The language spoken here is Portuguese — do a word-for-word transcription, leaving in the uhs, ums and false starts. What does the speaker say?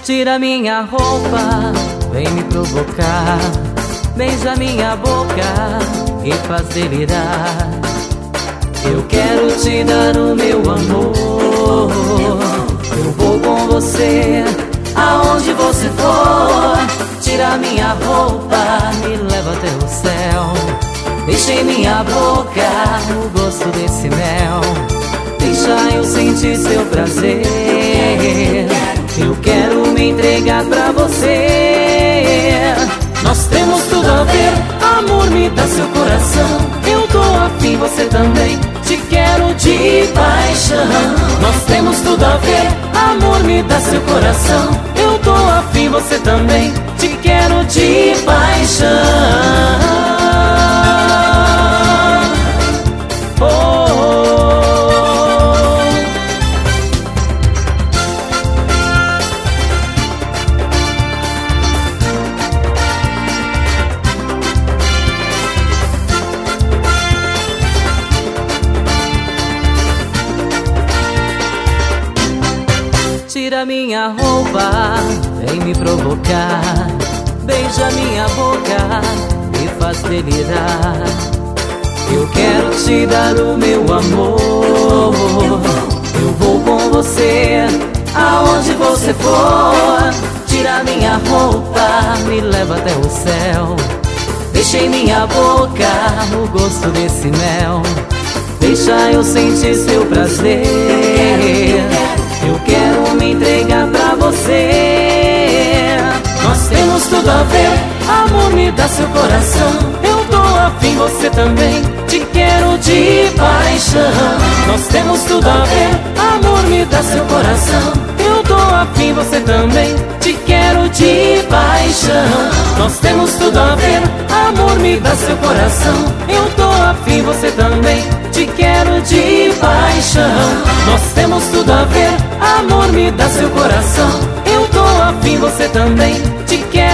Tira minha roupa, vem me provocar, beija minha boca e faz delirar. Eu quero te dar o meu amor, eu vou com você aonde você for. Tira minha roupa, me leva até o céu, deixa em minha boca o gosto desse mel. Deixa eu sentir seu prazer, eu quero me entregar pra você. Nós temos tudo a ver, amor, me dá seu coração. Eu tô afim, você também, te quero de paixão. Nós temos tudo a ver, amor, me dá seu coração. Eu tô afim, você também, te quero de paixão. Tira minha roupa, vem me provocar, beija minha boca e faz delirar. Eu quero te dar o meu amor, eu vou com você aonde você for. Tira minha roupa, me leva até o céu, deixa em minha boca o gosto desse mel. Deixa eu sentir seu prazer, eu quero me entregar pra você. Nós temos tudo a ver, amor, me dá seu coração. Eu tô afim, você também, te quero de paixão. Nós temos tudo a ver, amor, me dá seu coração. Eu tô afim, você também, te quero de paixão. Nós temos tudo a ver, amor, me dá seu coração. Eu tô afim, você também, te quero de paixão. Nós temos tudo a ver, amor, me dá seu coração. Eu tô afim, você também, te quero